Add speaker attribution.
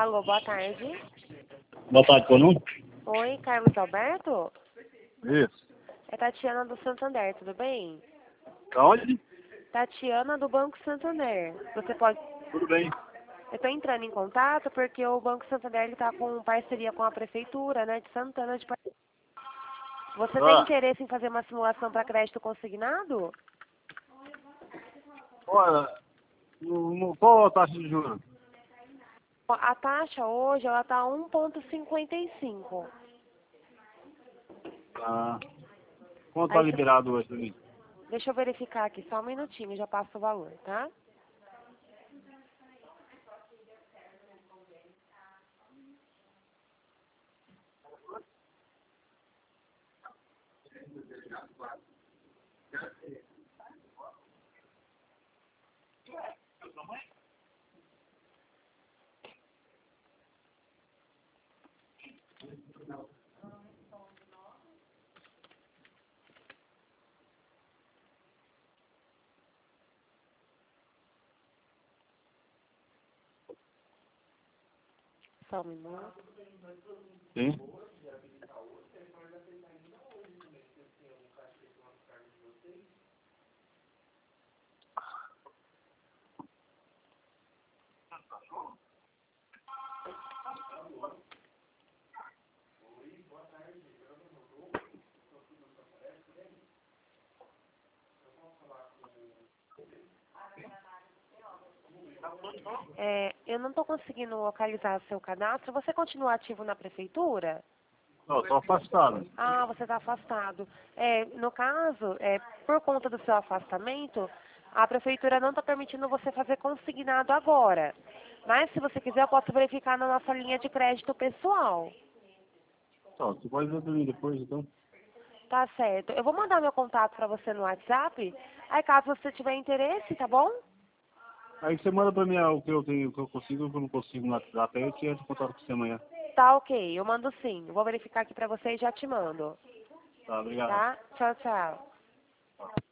Speaker 1: Alô, boa tarde.
Speaker 2: Boa tarde, Conan.
Speaker 1: Oi, Carlos Alberto?
Speaker 2: Isso.
Speaker 1: É Tatiana do Santander, tudo bem?
Speaker 2: Da onde?
Speaker 1: Tatiana do Banco Santander. Você pode...
Speaker 2: Tudo bem.
Speaker 1: Eu estou entrando em contato porque o Banco Santander está com parceria com a Prefeitura, né, de Santana de Parnaíba. Você tem interesse em fazer uma simulação para crédito consignado?
Speaker 2: Olha, qual a taxa de juros?
Speaker 1: A taxa hoje ela está 1,55.
Speaker 2: Ah, quanto está
Speaker 1: Aí,
Speaker 2: liberado hoje pra mim?
Speaker 1: deixa eu verificar aqui, só um minutinho, já passo o valor, tá? Só um minuto.
Speaker 2: Sim.
Speaker 1: Eu não estou conseguindo localizar seu cadastro. Você continua ativo na Prefeitura?
Speaker 2: Não, estou afastado.
Speaker 1: Ah, você está afastado. No caso, por conta do seu afastamento, a Prefeitura não está permitindo você fazer consignado agora. Mas, se você quiser, eu posso verificar na nossa linha de crédito pessoal.
Speaker 2: Tá, você pode ver pra mim depois, então.
Speaker 1: Tá certo. Eu vou mandar meu contato para você no WhatsApp. Aí, caso você tiver interesse, tá bom?
Speaker 2: Aí você manda pra mim o que eu tenho, o que eu consigo, o que eu não consigo no WhatsApp, aí eu te entro em contato com você amanhã.
Speaker 1: Tá ok, eu mando sim. Eu vou verificar aqui para você e já te mando.
Speaker 2: Tá, obrigado.
Speaker 1: Tá? Tchau, tchau.